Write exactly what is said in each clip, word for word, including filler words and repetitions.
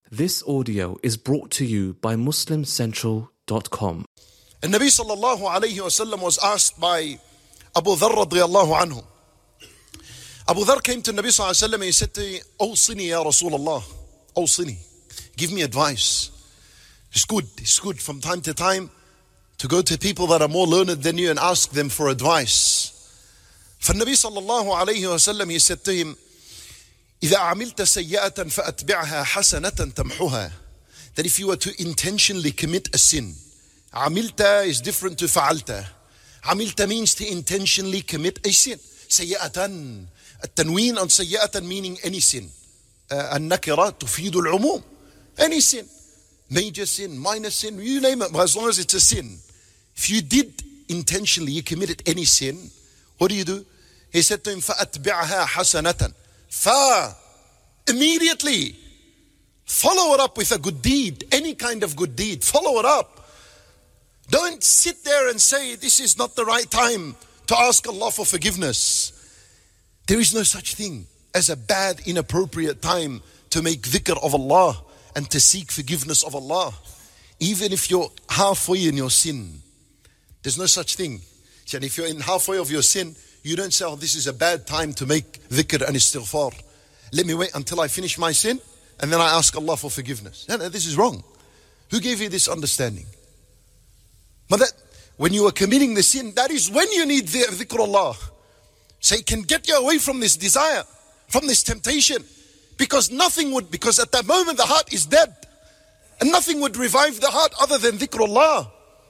This audio is brought to you by Muslim Central dot com. And Nabi sallallahu alayhi wa sallam was asked by Abu Dharr radiyallahu anhu. Abu Dharr came to Nabi sallallahu alayhi wa sallam and he said to him, Awsini ya Rasulullah, Awsini, give me advice. It's good, it's good from time to time to go to people that are more learned than you and ask them for advice. For Nabi sallallahu alayhi wa sallam, he said to him, إذا عملت سيئة فأتبعها حسنة تمحها. That if you were to intentionally commit a sin, عملت is different to فعلت. عملت means to intentionally commit a sin. سيئة, التنوين on سيئة meaning any sin. uh, النكرة تفيد العموم. Any sin. Major sin, minor sin, you name it, as long as it's a sin. If you did intentionally, you committed any sin, what do you do? He said to him, فأتبعها حسنة. Fa, immediately follow it up with a good deed, any kind of good deed, follow it up. Don't sit there and say this is not the right time to ask Allah for forgiveness. There is no such thing as a bad, inappropriate time to make dhikr of Allah and to seek forgiveness of Allah. Even if you're halfway in your sin, there's no such thing. And if you're in halfway of your sin, you don't say, oh, this is a bad time to make dhikr and istighfar. Let me wait until I finish my sin and then I ask Allah for forgiveness. No, no, this is wrong. Who gave you this understanding? But that, when you are committing the sin, that is when you need dhikrullah. So it can get you away from this desire, from this temptation. Because nothing would, because at that moment the heart is dead. And nothing would revive the heart other than dhikrullah.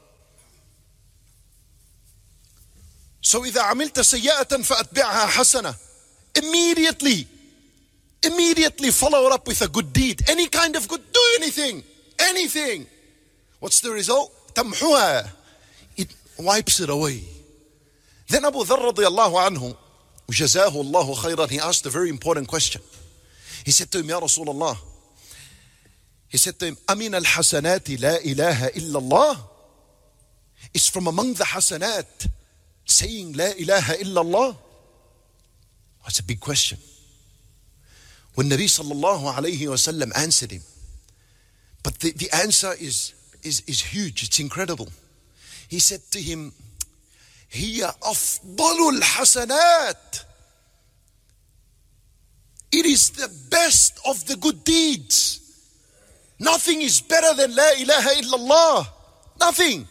So إذا عملت سيئة فأتبعها حسنة. Immediately, immediately follow it up with a good deed. Any kind of good, do anything, anything. What's the result? تمحوها. It wipes it away. Then Abu Dharr radiyallahu anhu, وجزاه الله خيرا, he asked a very important question. He said to him, Ya Rasulullah, he said to him, أمن الحسنات لا إله إلا الله. It's from among the hasanat saying La ilaha illallah. That's a big question. When Nabi sallallahu alayhi wa sallam answered him, but the, the answer is, is, is huge, it's incredible. He said to him, هي أفضل الحسنات. It is the best of the good deeds. Nothing is better than La ilaha illallah. Nothing.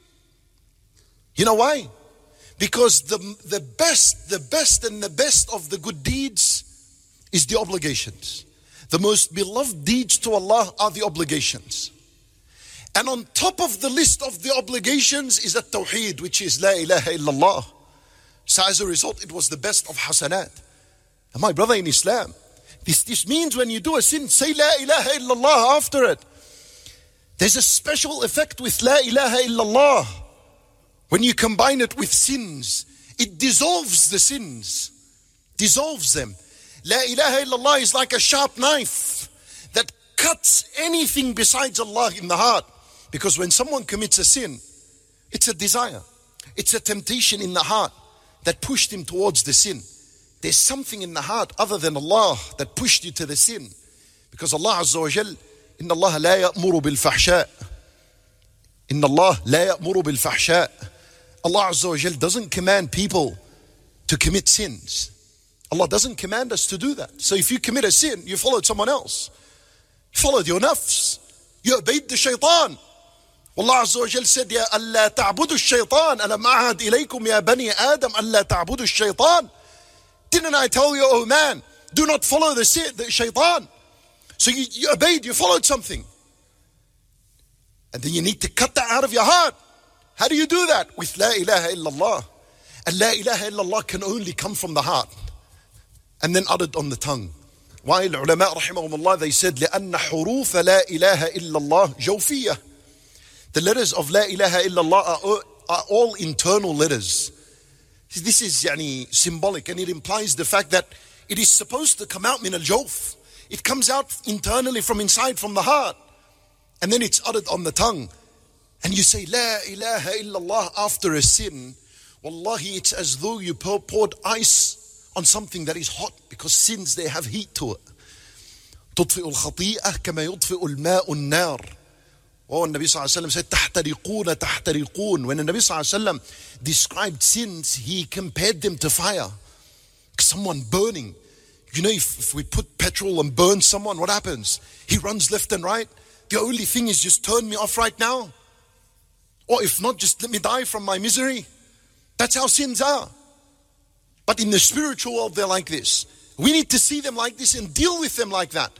You know why? Because the, the best, the best and the best of the good deeds is the obligations. The most beloved deeds to Allah are the obligations. And on top of the list of the obligations is the Tawheed, which is La ilaha illallah. So as a result, it was the best of hasanat. And my brother in Islam, this, this means when you do a sin, say La ilaha illallah after it. There's a special effect with La ilaha illallah. When you combine it with sins, it dissolves the sins, dissolves them. La ilaha illallah is like a sharp knife that cuts anything besides Allah in the heart. Because when someone commits a sin, it's a desire, it's a temptation in the heart that pushed him towards the sin. There's something in the heart other than Allah that pushed you to the sin. Because Allah Azza wa Jal, Inna Allah la ya'muru bil fahsha. Inna Allah la ya'muru bil fahsha. Allah Azza wa Jal doesn't command people to commit sins. Allah doesn't command us to do that. So if you commit a sin, you followed someone else. You followed your nafs. You obeyed the shaitan. Allah Azza wa Jal said, Ya alla ta'budu shaitan. Alam a'ad ilaykum ya bani Adam. Alla ta'budu shaitan. Didn't I tell you, oh man, do not follow the, sin, the shaitan. So you, you obeyed, you followed something. And then you need to cut that out of your heart. How do you do that? With La ilaha illallah. And La ilaha illallah can only come from the heart and then uttered on the tongue. Why? Ulama rahimahumullah, they said, لأن حروف لا إله إلا الله جوفية. The letters of La ilaha illallah are, are all internal letters. This is yani, symbolic, and it implies the fact that it is supposed to come out min al-jawf. It comes out internally from inside, from the heart. And then it's uttered on the tongue. And you say, La ilaha illallah after a sin. Wallahi, it's as though you poured ice on something that is hot, because sins, they have heat to it. تطفئ الخطيئة كما يطفئ الماء النار. Oh, and Nabi Sallallahu Alaihi Wasallam said, تحترقون تحترقون. When the Nabi Sallallahu Alaihi Wasallam described sins, he compared them to fire. Someone burning. You know, if, if we put petrol and burn someone, what happens? He runs left and right. The only thing is just turn me off right now. Or if not, just let me die from my misery. That's how sins are. But in the spiritual world, they're like this. We need to see them like this and deal with them like that.